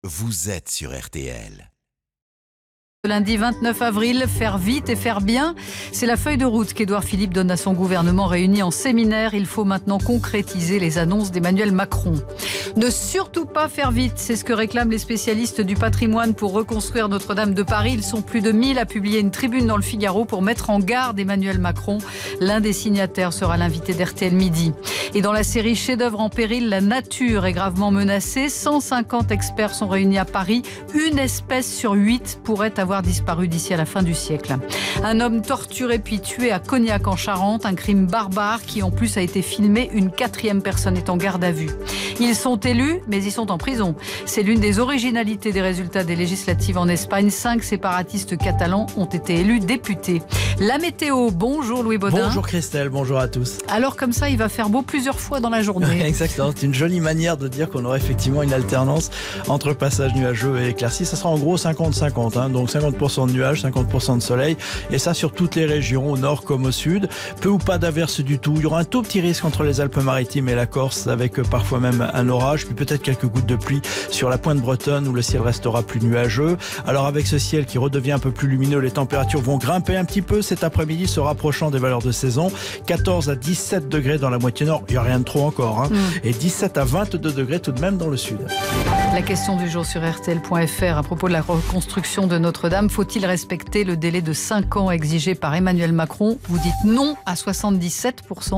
vous êtes sur RTL. Lundi 29 avril, faire vite et faire bien, c'est la feuille de route qu'Édouard Philippe donne à son gouvernement réuni en séminaire. Il faut maintenant concrétiser les annonces d'Emmanuel Macron. Ne surtout pas faire vite, c'est ce que réclament les spécialistes du patrimoine pour reconstruire Notre-Dame de Paris. Ils sont plus de 1000 à publier une tribune dans le Figaro pour mettre en garde Emmanuel Macron. L'un des signataires sera l'invité d'RTL Midi. Et dans la série Chef-d'œuvre en péril, la nature est gravement menacée. 150 experts sont réunis à Paris. Une espèce sur 8 pourrait avoir disparu d'ici à la fin du siècle. Un homme torturé puis tué à Cognac en Charente, un crime barbare qui en plus a été filmé. Une 4e personne est en garde à vue. Ils sont élus, mais ils sont en prison. C'est l'une des originalités des résultats des législatives en Espagne. 5 séparatistes catalans ont été élus députés. La météo, bonjour Louis Baudin. Bonjour Christelle, bonjour à tous. Alors comme ça, il va faire beau plusieurs fois dans la journée. Exactement, c'est une jolie manière de dire qu'on aura effectivement une alternance entre passage nuageux et éclaircies. Ça sera en gros 50-50, donc 50% de nuages, 50% de soleil, et ça sur toutes les régions, au nord comme au sud. Peu ou pas d'averses du tout. Il y aura un tout petit risque entre les Alpes-Maritimes et la Corse, avec parfois même un orage, puis peut-être quelques gouttes de pluie sur la pointe bretonne où le ciel restera plus nuageux. Alors avec ce ciel qui redevient un peu plus lumineux, les températures vont grimper un petit peu cet après-midi, se rapprochant des valeurs de saison. 14 à 17 degrés dans la moitié nord, il n'y a rien de trop encore, et 17 à 22 degrés tout de même dans le sud. La question du jour sur RTL.fr à propos de la reconstruction de Notre-Dame. Faut-il respecter le délai de 5 ans exigé par Emmanuel Macron? Vous dites non à 77%,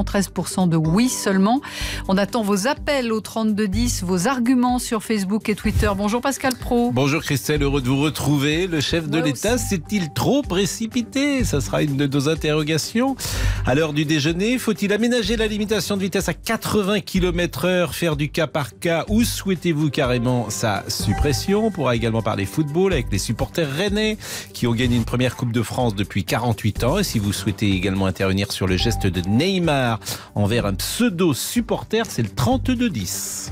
13% de oui seulement. On attend vos appels au 3210, vos arguments sur Facebook et Twitter. Bonjour Pascal Praud. Bonjour Christelle, heureux de vous retrouver. Le chef de l'État s'est-il trop précipité? Ça sera une de nos interrogations. À l'heure du déjeuner, faut-il aménager la limitation de vitesse à 80 km/h, faire du cas par cas, ou souhaitez-vous carrément sa suppression? On pourra également parler football avec les supporters rennais qui ont gagné une première Coupe de France depuis 48 ans. Et si vous souhaitez également intervenir sur le geste de Neymar envers un pseudo-supporter, c'est le 3210.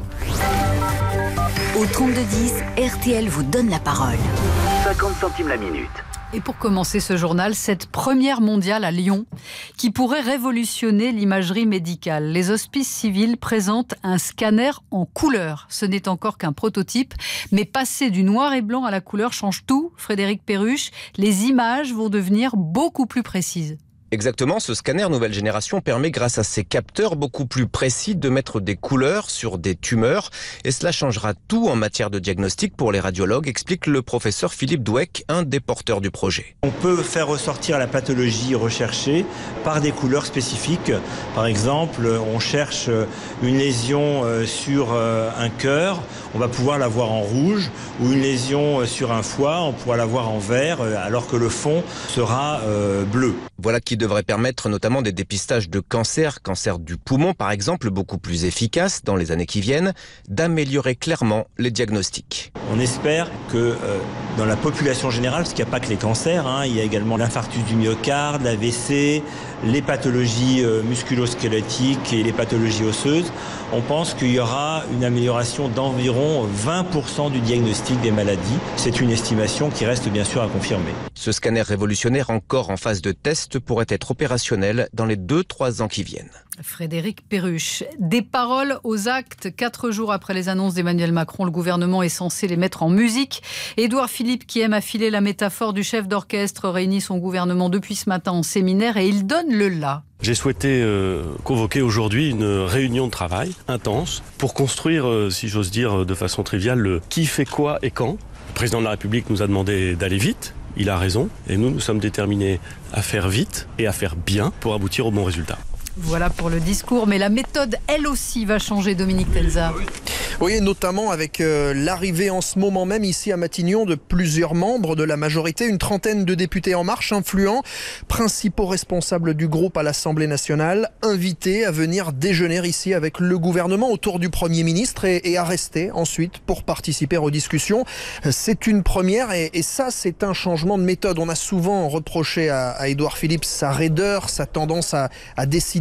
Au 3210, RTL vous donne la parole. 50 centimes la minute. Et pour commencer ce journal, cette première mondiale à Lyon qui pourrait révolutionner l'imagerie médicale. Les hospices civils présentent un scanner en couleur. Ce n'est encore qu'un prototype, mais passer du noir et blanc à la couleur change tout. Frédéric Perruche, les images vont devenir beaucoup plus précises. Exactement, ce scanner nouvelle génération permet grâce à ses capteurs beaucoup plus précis de mettre des couleurs sur des tumeurs et cela changera tout en matière de diagnostic pour les radiologues, explique le professeur Philippe Douek, un des porteurs du projet. On peut faire ressortir la pathologie recherchée par des couleurs spécifiques. Par exemple, on cherche une lésion sur un cœur, on va pouvoir la voir en rouge, ou une lésion sur un foie, on pourra la voir en vert, alors que le fond sera bleu. Voilà qui devrait permettre notamment des dépistages de cancer du poumon par exemple, beaucoup plus efficaces dans les années qui viennent, d'améliorer clairement les diagnostics. On espère que dans la population générale, parce qu'il n'y a pas que les cancers, il y a également l'infarctus du myocarde, l'AVC, les pathologies musculo-squelettiques et les pathologies osseuses, on pense qu'il y aura une amélioration d'environ 20% du diagnostic des maladies. C'est une estimation qui reste bien sûr à confirmer. Ce scanner révolutionnaire encore en phase de test pourrait être opérationnel dans les 2-3 ans qui viennent. Frédéric Perruche. Des paroles aux actes. 4 jours après les annonces d'Emmanuel Macron, le gouvernement est censé les mettre en musique. Édouard Philippe, qui aime affiler la métaphore du chef d'orchestre, réunit son gouvernement depuis ce matin en séminaire et il donne le là. J'ai souhaité convoquer aujourd'hui une réunion de travail intense pour construire, si j'ose dire de façon triviale, le qui fait quoi et quand. Le président de la République nous a demandé d'aller vite. Il a raison et nous sommes déterminés à faire vite et à faire bien pour aboutir au bon résultat. Voilà pour le discours, mais la méthode, elle aussi, va changer, Dominique Tenza. Oui, notamment avec l'arrivée en ce moment même ici à Matignon de plusieurs membres de la majorité, une trentaine de députés En Marche influents, principaux responsables du groupe à l'Assemblée nationale, invités à venir déjeuner ici avec le gouvernement autour du Premier ministre et à rester ensuite pour participer aux discussions. C'est une première et ça, c'est un changement de méthode. On a souvent reproché à Édouard Philippe sa raideur, sa tendance à décider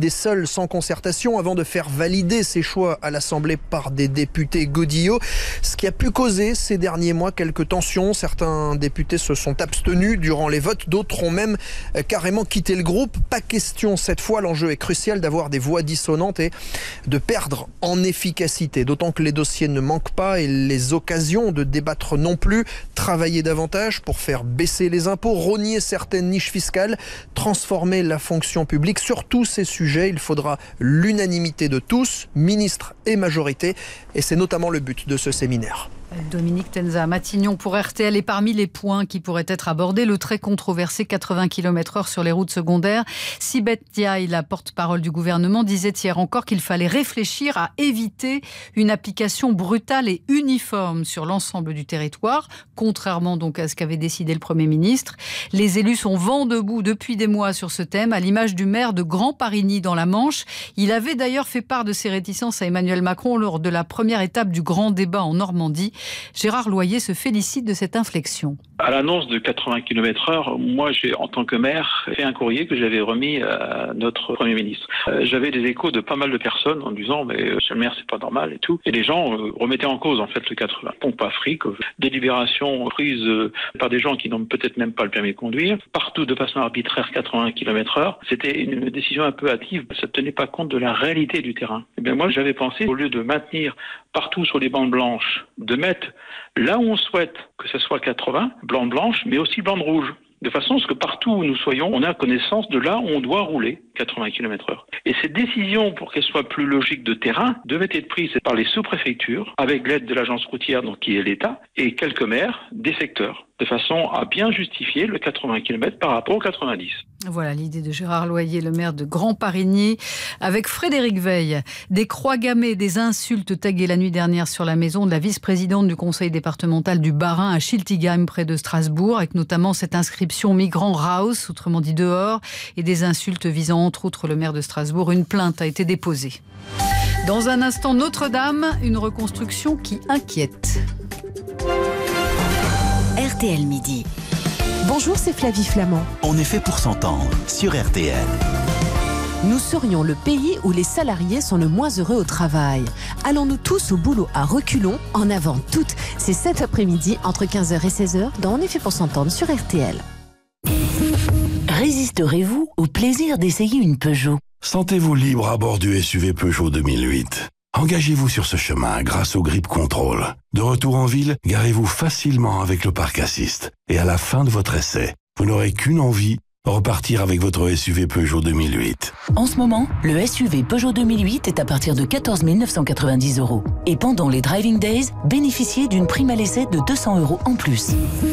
décider seul sans concertation avant de faire valider ses choix à l'Assemblée par des députés godillots, ce qui a pu causer ces derniers mois quelques tensions. Certains députés se sont abstenus durant les votes, d'autres ont même carrément quitté le groupe. Pas question cette fois, l'enjeu est crucial d'avoir des voix dissonantes et de perdre en efficacité, d'autant que les dossiers ne manquent pas et les occasions de débattre non plus. Travailler davantage pour faire baisser les impôts, rogner certaines niches fiscales, transformer la fonction publique. Sur tous ces sujets, il faudra l'unanimité de tous, ministres et majorité, et c'est notamment le but de ce séminaire. Dominique Tenza à Matignon pour RTL. Et parmi les points qui pourraient être abordés, le très controversé 80 km/h sur les routes secondaires. Sibeth Ndiaye, la porte-parole du gouvernement, disait hier encore qu'il fallait réfléchir à éviter une application brutale et uniforme sur l'ensemble du territoire, contrairement donc à ce qu'avait décidé le Premier ministre. Les élus sont vent debout depuis des mois sur ce thème, à l'image du maire de Grand-Parigny dans la Manche. Il avait d'ailleurs fait part de ses réticences à Emmanuel Macron lors de la première étape du grand débat en Normandie. Gérard Loyer se félicite de cette inflexion. À l'annonce de 80 km/h, moi, en tant que maire, fait un courrier que j'avais remis à notre Premier ministre. J'avais des échos de pas mal de personnes en disant « mais monsieur le maire, c'est pas normal » et tout. Et les gens remettaient en cause en fait le 80. Pompe à fric, délibération prise par des gens qui n'ont peut-être même pas le permis de conduire, partout de façon arbitraire 80 km/h. C'était une décision un peu hâtive, ça ne tenait pas compte de la réalité du terrain. Et bien moi, j'avais pensé, au lieu de maintenir partout sur les bandes blanches, de mettre là où on souhaite que ce soit 80, blanc de blanche, mais aussi blanc de rouge. De façon à ce que partout où nous soyons, on ait connaissance de là où on doit rouler 80 km/h. Et ces décisions, pour qu'elles soient plus logiques de terrain, devaient être prises par les sous-préfectures, avec l'aide de l'agence routière, donc qui est l'État, et quelques maires des secteurs, de façon à bien justifier le 80 km par rapport au 90. Voilà l'idée de Gérard Loyer, le maire de Grand-Parigny, avec Frédéric Veil. Des croix gammées, des insultes taguées la nuit dernière sur la maison de la vice-présidente du conseil départemental du Bas-Rhin à Schiltigheim, près de Strasbourg, avec notamment cette inscription « Migrant Raus », autrement dit dehors, et des insultes visant entre autres le maire de Strasbourg. Une plainte a été déposée. Dans un instant, Notre-Dame, une reconstruction qui inquiète. RTL Midi. Bonjour, c'est Flavie Flamand. On est fait pour s'entendre sur RTL. Nous serions le pays où les salariés sont le moins heureux au travail. Allons-nous tous au boulot à reculons, en avant toutes. C'est cet après-midi, entre 15h et 16h, dans On est fait pour s'entendre sur RTL. Résisterez-vous au plaisir d'essayer une Peugeot ? Sentez-vous libre à bord du SUV Peugeot 2008. Engagez-vous sur ce chemin grâce au Grip Control. De retour en ville, garez-vous facilement avec le parc assist. Et à la fin de votre essai, vous n'aurez qu'une envie, repartir avec votre SUV Peugeot 2008. En ce moment, le SUV Peugeot 2008 est à partir de 14 990 €. Et pendant les Driving Days, bénéficiez d'une prime à l'essai de 200 € en plus.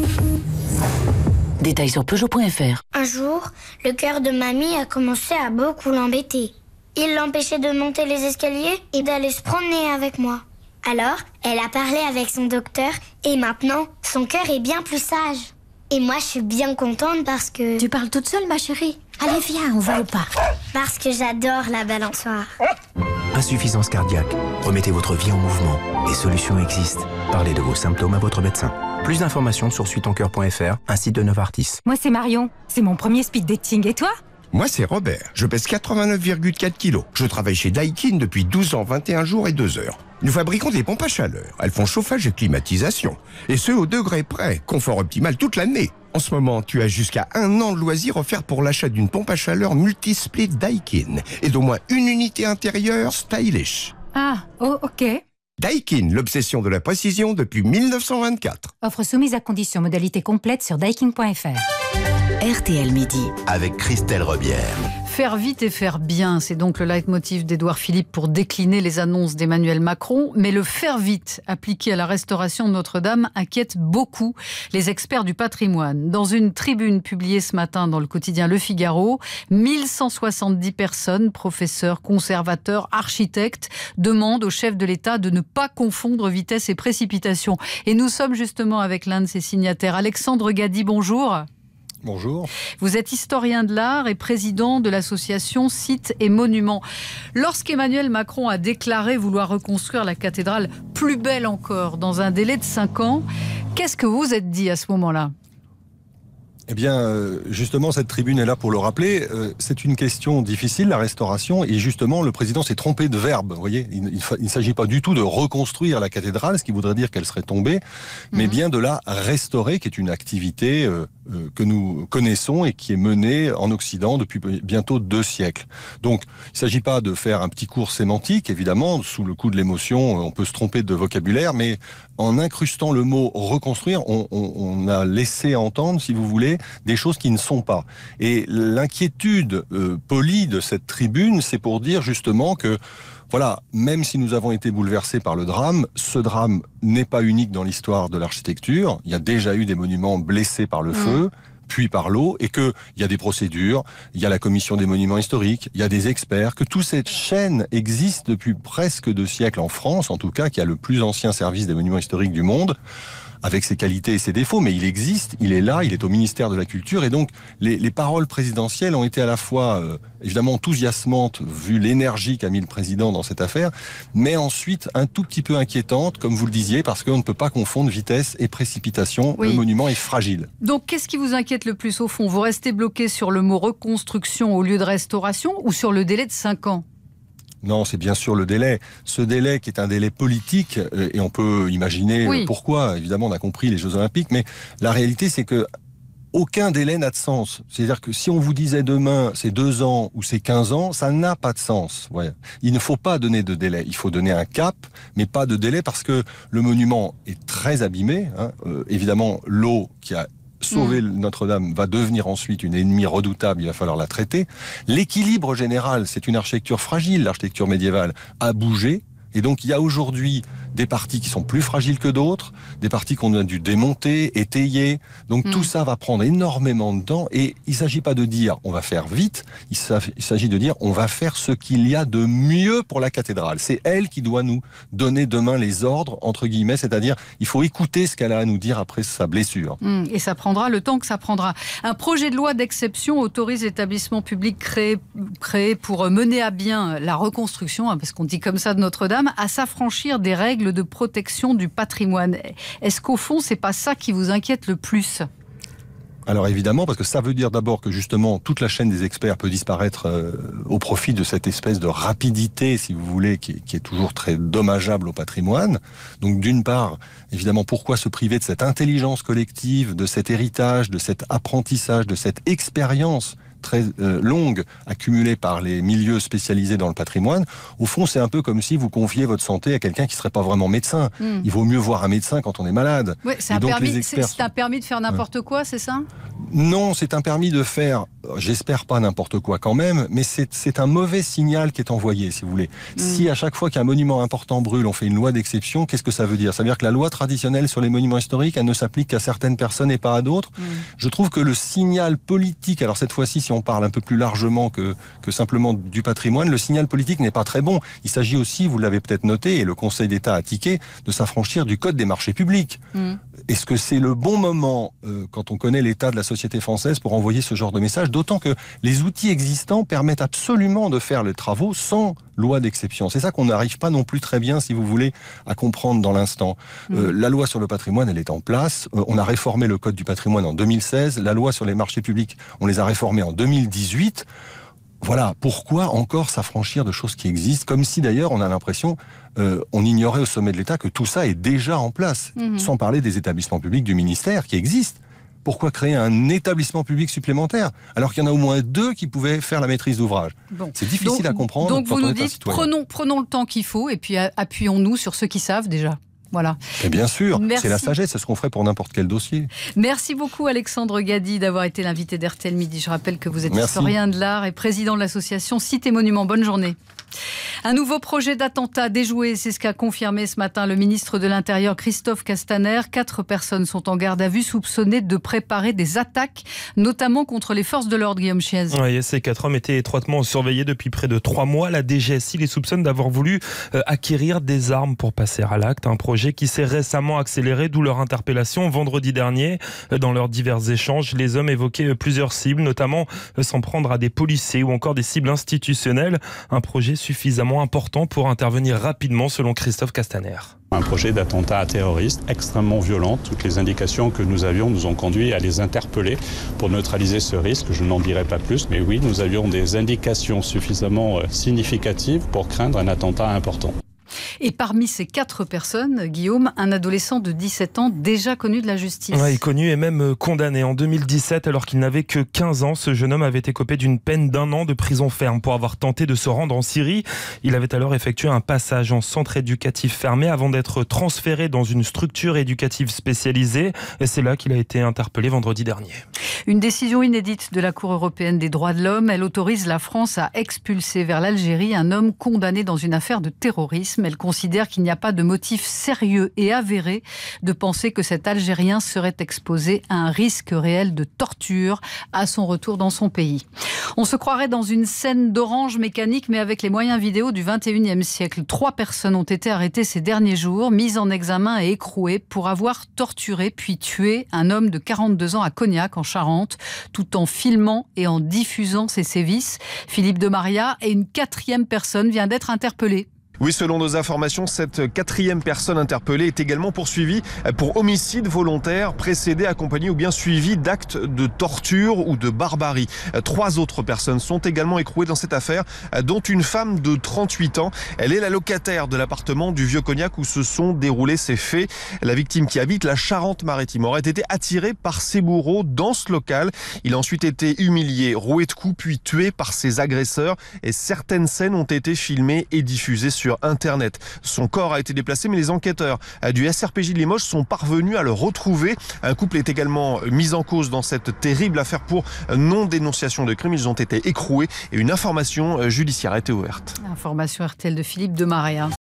Détails sur Peugeot.fr. Un jour, le cœur de mamie a commencé à beaucoup l'embêter. Il l'empêchait de monter les escaliers et d'aller se promener avec moi. Alors, elle a parlé avec son docteur et maintenant, son cœur est bien plus sage. Et moi, je suis bien contente parce que... Tu parles toute seule, ma chérie. Allez, viens, on va au parc. Parce que j'adore la balançoire. Insuffisance cardiaque. Remettez votre vie en mouvement. Des solutions existent. Parlez de vos symptômes à votre médecin. Plus d'informations sur suitoncoeur.fr, un site de Novartis. Moi, c'est Marion. C'est mon premier speed dating. Et toi ? Moi, c'est Robert. Je pèse 89,4 kilos. Je travaille chez Daikin depuis 12 ans, 21 jours et 2 heures. Nous fabriquons des pompes à chaleur. Elles font chauffage et climatisation. Et ce, au degré près. Confort optimal toute l'année. En ce moment, tu as jusqu'à 1 an de loisirs offerts pour l'achat d'une pompe à chaleur multisplit Daikin. Et d'au moins une unité intérieure stylish. Ah, oh, ok. Daikin, l'obsession de la précision depuis 1924. Offre soumise à conditions, modalité complète sur daikin.fr. RTL Midi. Avec Christelle Rebière. Faire vite et faire bien, c'est donc le leitmotiv d'Édouard Philippe pour décliner les annonces d'Emmanuel Macron. Mais le faire vite, appliqué à la restauration de Notre-Dame, inquiète beaucoup les experts du patrimoine. Dans une tribune publiée ce matin dans le quotidien Le Figaro, 1170 personnes, professeurs, conservateurs, architectes, demandent au chef de l'État de ne pas confondre vitesse et précipitation. Et nous sommes justement avec l'un de ces signataires. Alexandre Gadi, bonjour. Bonjour. Vous êtes historien de l'art et président de l'association Sites et Monuments. Lorsqu'Emmanuel Macron a déclaré vouloir reconstruire la cathédrale plus belle encore dans un délai de 5 ans, qu'est-ce que vous vous êtes dit à ce moment-là ? Eh bien, justement, cette tribune est là pour le rappeler. C'est une question difficile, la restauration, et justement, le président s'est trompé de verbe. Vous voyez, il ne s'agit pas du tout de reconstruire la cathédrale, ce qui voudrait dire qu'elle serait tombée, mais bien de la restaurer, qui est une activité que nous connaissons et qui est menée en Occident depuis bientôt 2 siècles. Donc, il ne s'agit pas de faire un petit cours sémantique, évidemment, sous le coup de l'émotion, on peut se tromper de vocabulaire, mais en incrustant le mot reconstruire, on a laissé entendre, si vous voulez, des choses qui ne sont pas. Et l'inquiétude polie de cette tribune, c'est pour dire justement que, voilà, même si nous avons été bouleversés par le drame, ce drame n'est pas unique dans l'histoire de l'architecture. Il y a déjà eu des monuments blessés par le feu, puis par l'eau, et qu'il y a des procédures, il y a la commission des monuments historiques, il y a des experts, que toute cette chaîne existe depuis presque 2 siècles en France, en tout cas, qui a le plus ancien service des monuments historiques du monde, avec ses qualités et ses défauts, mais il existe, il est là, il est au ministère de la Culture, et donc les paroles présidentielles ont été à la fois évidemment enthousiasmantes, vu l'énergie qu'a mis le président dans cette affaire, mais ensuite un tout petit peu inquiétantes, comme vous le disiez, parce qu'on ne peut pas confondre vitesse et précipitation, le monument est fragile. Donc qu'est-ce qui vous inquiète le plus au fond? Vous restez bloqué sur le mot reconstruction au lieu de restauration, ou sur le délai de 5 ans? Non, c'est bien sûr le délai. Ce délai qui est un délai politique, et on peut imaginer pourquoi, évidemment on a compris les Jeux Olympiques, mais la réalité c'est que aucun délai n'a de sens. C'est-à-dire que si on vous disait demain c'est 2 ans ou c'est 15 ans, ça n'a pas de sens. Ouais. Il ne faut pas donner de délai, il faut donner un cap, mais pas de délai parce que le monument est très abîmé. Évidemment, l'eau qui a sauver Notre-Dame va devenir ensuite une ennemie redoutable, il va falloir la traiter. L'équilibre général, c'est une architecture fragile, l'architecture médiévale a bougé, et donc il y a aujourd'hui des parties qui sont plus fragiles que d'autres, des parties qu'on a dû démonter, étayer. Donc tout ça va prendre énormément de temps, et il ne s'agit pas de dire on va faire vite, il s'agit de dire on va faire ce qu'il y a de mieux pour la cathédrale. C'est elle qui doit nous donner demain les ordres, entre guillemets, c'est-à-dire il faut écouter ce qu'elle a à nous dire après sa blessure. Et ça prendra le temps que ça prendra. Un projet de loi d'exception autorise l'établissement public créé pour mener à bien la reconstruction, parce qu'on dit comme ça de Notre-Dame, à s'affranchir des règles de protection du patrimoine. Est-ce qu'au fond, c'est pas ça qui vous inquiète le plus ? Alors évidemment, parce que ça veut dire d'abord que justement toute la chaîne des experts peut disparaître au profit de cette espèce de rapidité, si vous voulez, qui est toujours très dommageable au patrimoine. Donc d'une part, évidemment, pourquoi se priver de cette intelligence collective, de cet héritage, de cet apprentissage, de cette expérience très longue accumulée par les milieux spécialisés dans le patrimoine. Au fond, c'est un peu comme si vous confiez votre santé à quelqu'un qui ne serait pas vraiment médecin. Il vaut mieux voir un médecin quand on est malade. Oui, c'est un permis de faire n'importe quoi, c'est ça ? Non, c'est un permis de faire, j'espère pas n'importe quoi quand même, mais c'est un mauvais signal qui est envoyé, si vous voulez. Si à chaque fois qu'un monument important brûle, on fait une loi d'exception, qu'est-ce que ça veut dire ? Ça veut dire que la loi traditionnelle sur les monuments historiques, elle ne s'applique qu'à certaines personnes et pas à d'autres. Je trouve que le signal politique, alors cette fois-ci, si on parle un peu plus largement que simplement du patrimoine, le signal politique n'est pas très bon. Il s'agit aussi, vous l'avez peut-être noté, et le Conseil d'État a tiqué, de s'affranchir du Code des marchés publics. Est-ce que c'est le bon moment, quand on connaît l'état de la société française, pour envoyer ce genre de message ? D'autant que les outils existants permettent absolument de faire les travaux sans loi d'exception. C'est ça qu'on n'arrive pas non plus très bien, si vous voulez, à comprendre dans l'instant. La loi sur le patrimoine, elle est en place. On a réformé le Code du patrimoine en 2016. La loi sur les marchés publics, on les a réformés en 2018. Voilà, pourquoi encore s'affranchir de choses qui existent, comme si d'ailleurs on a l'impression, on ignorait au sommet de l'État que tout ça est déjà en place, sans parler des établissements publics du ministère qui existent. Pourquoi créer un établissement public supplémentaire alors qu'il y en a au moins 2 qui pouvaient faire la maîtrise d'ouvrage ? C'est difficile à comprendre. Donc quand vous on nous est un dites, citoyen. prenons le temps qu'il faut et puis appuyons-nous sur ceux qui savent déjà. Voilà. Et bien sûr, Merci. C'est la sagesse, c'est ce qu'on ferait pour n'importe quel dossier. Merci beaucoup Alexandre Gady d'avoir été l'invité d'RTL Midi. Je rappelle que vous êtes historien de l'art et président de l'association Cité Monuments. Bonne journée. Un nouveau projet d'attentat déjoué, c'est ce qu'a confirmé ce matin le ministre de l'Intérieur Christophe Castaner. 4 personnes sont en garde à vue soupçonnées de préparer des attaques, notamment contre les forces de l'ordre, Guillaume Chiez. Oui, ces 4 hommes étaient étroitement surveillés depuis près de 3 mois. La DGSI les soupçonne d'avoir voulu acquérir des armes pour passer à l'acte. Un projet projet qui s'est récemment accéléré, d'où leur interpellation vendredi dernier. Dans leurs divers échanges, les hommes évoquaient plusieurs cibles, notamment s'en prendre à des policiers ou encore des cibles institutionnelles. Un projet suffisamment important pour intervenir rapidement, selon Christophe Castaner. Un projet d'attentat terroriste extrêmement violent. Toutes les indications que nous avions nous ont conduit à les interpeller pour neutraliser ce risque. Je n'en dirai pas plus, mais oui, nous avions des indications suffisamment significatives pour craindre un attentat important. Et parmi ces 4 personnes, Guillaume, un adolescent de 17 ans déjà connu de la justice. Oui, connu et même condamné. En 2017, alors qu'il n'avait que 15 ans, ce jeune homme avait écopé d'une peine d'1 an de prison ferme pour avoir tenté de se rendre en Syrie. Il avait alors effectué un passage en centre éducatif fermé avant d'être transféré dans une structure éducative spécialisée. Et c'est là qu'il a été interpellé vendredi dernier. Une décision inédite de la Cour européenne des droits de l'homme. Elle autorise la France à expulser vers l'Algérie un homme condamné dans une affaire de terrorisme. Elle considère qu'il n'y a pas de motif sérieux et avéré de penser que cet Algérien serait exposé à un risque réel de torture à son retour dans son pays. On se croirait dans une scène d'Orange Mécanique, mais avec les moyens vidéo du 21e siècle. 3 personnes ont été arrêtées ces derniers jours, mises en examen et écrouées pour avoir torturé puis tué un homme de 42 ans à Cognac, en Charente, tout en filmant et en diffusant ses sévices. Philippe de Maria, et une 4e personne vient d'être interpellée. Oui, selon nos informations, cette 4e personne interpellée est également poursuivie pour homicide volontaire, précédé, accompagné ou bien suivi d'actes de torture ou de barbarie. 3 autres personnes sont également écrouées dans cette affaire, dont une femme de 38 ans. Elle est la locataire de l'appartement du Vieux-Cognac où se sont déroulés ces faits. La victime, qui habite la Charente-Maritime, aurait été attirée par ses bourreaux dans ce local. Il a ensuite été humilié, roué de coups, puis tué par ses agresseurs. Et certaines scènes ont été filmées et diffusées sur Internet. Son corps a été déplacé, mais les enquêteurs du SRPJ de Limoges sont parvenus à le retrouver. Un couple est également mis en cause dans cette terrible affaire pour non-dénonciation de crime. Ils ont été écroués et une information judiciaire a été ouverte. Information RTL de Philippe de Maria.